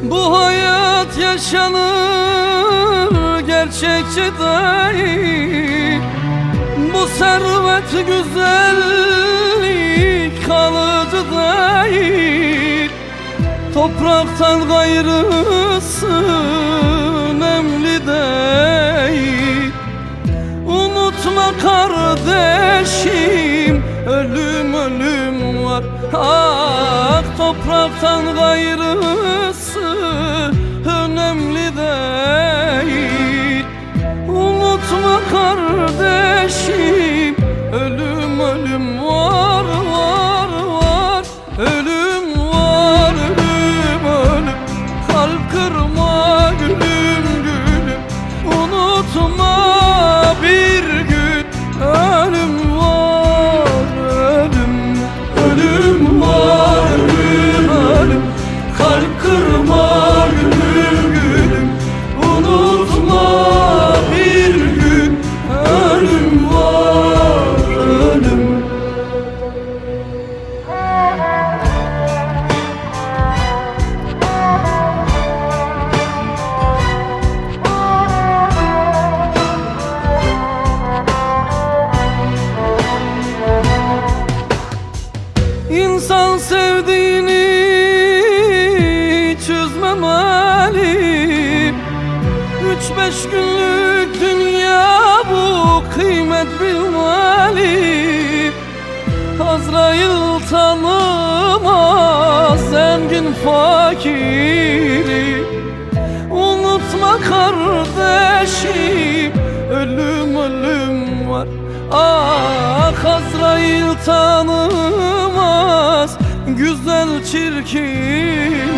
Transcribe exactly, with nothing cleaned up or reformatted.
Bu hayat yaşanır, gerçekçi değil. Bu servet güzellik kalıcı değil. Topraktan gayrısı önemli değil. Unutma kardeşim, ölüm ölüm var. Ah, topraktan gayrısı önemli değil. Unutma kardeşim, ölüm ölüm var var var. Ölüm var, ölüm ölüm. Kalp kırma gülüm gülüm. Unutma bir gün ölüm var, ölüm. Ölüm var, ölüm ölüm. Kalp kırma gülüm gülüm. Unutma bir gün ölüm var, ölüm. İnsan sevdiğini çözmemeli. Üç beş günlük dünya bu, kıymet bilmeli. Azrail tanımaz zengin fakiri. Unutma kardeşim, ölüm ölüm var. Ah, Azrail tanımaz güzel çirkin.